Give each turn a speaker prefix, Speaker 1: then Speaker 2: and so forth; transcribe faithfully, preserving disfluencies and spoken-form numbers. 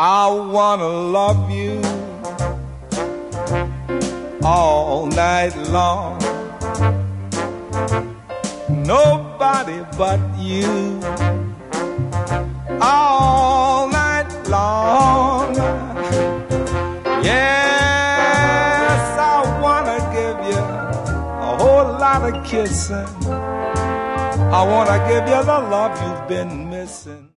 Speaker 1: I wanna love you all night long. Nobody but you all night long. Yes, I wanna give you a whole lot of kissing. I wanna give you the love you've been missing.